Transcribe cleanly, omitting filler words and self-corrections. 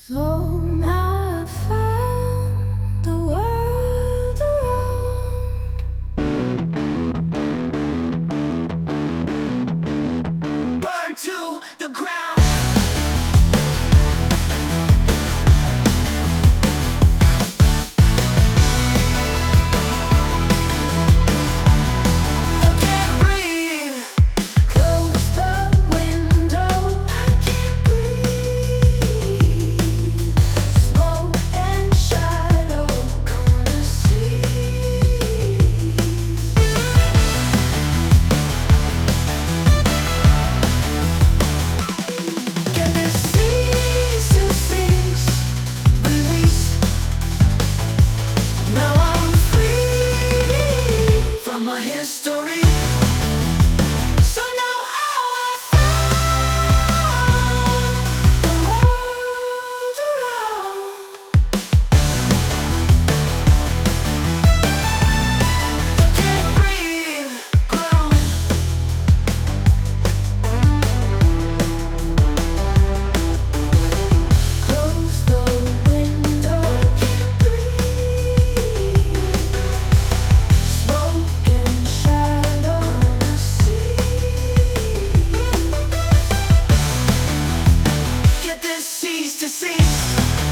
Though I found the world around, burn to the ground. I can't breathe. Close the window. I can't breathe. Smoke and shadow gonna see. Can this cease to cease? Release. Now I'm free from my history. So now I found the world around. I can't breathe. Ground. Close the window. Can't breathe. Smoke and shadow I see. Get this cease to cease.